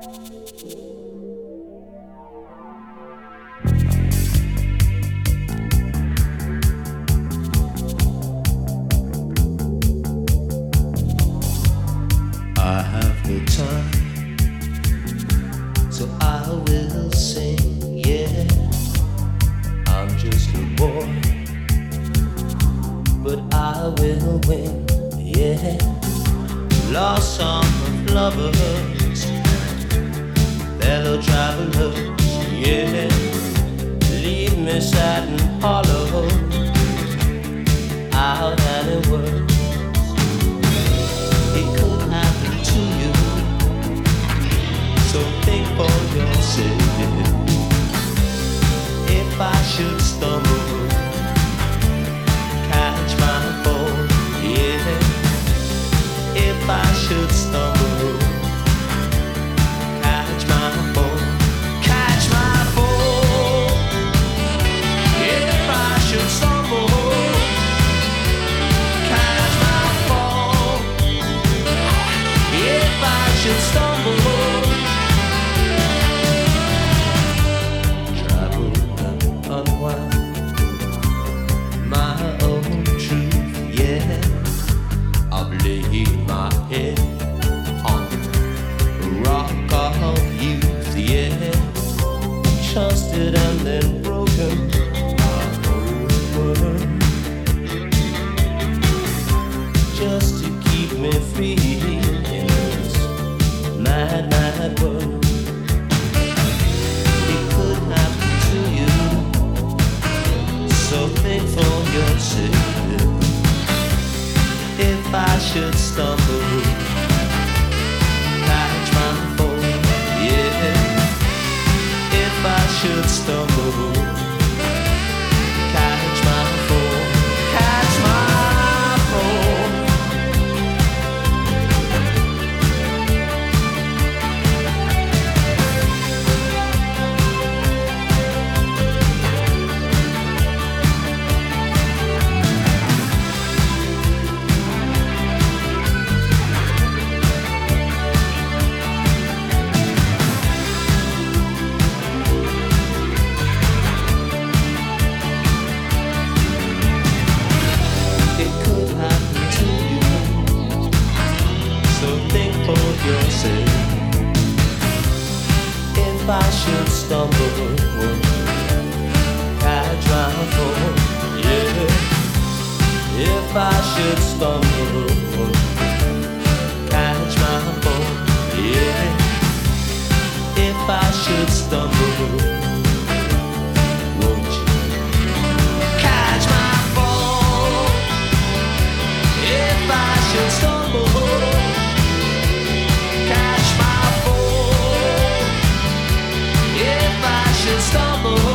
I have no time, so I will sing, yeah. I'm just a boy, but I will win, yeah. Lost song of lovers, fellow travelers, yeah. Leave me sad and hollow, out any words. It could happen to you, so think for yourself. If I should stumble, catch my fall, yeah. If I should stumble, catch my fall, catch my fall. If I should stumble, catch my fall. If I should stumble, travel and unwind my own truth, yeah. I've laid my head on a rock of youth, yeah. Trusted and then broken my whole world, just to keep me free in this mad, mad world. It could happen to you, so think for yourself. If I should stumble, catch my fall, yeah. If I should stumble, catch my fall, catch my fall. If I should stumble, catch my fall, yeah. If I should stumble, catch my fall, yeah. If I should stumble, won't you catch my fall? If I should stumble, catch my fall. If I should stumble,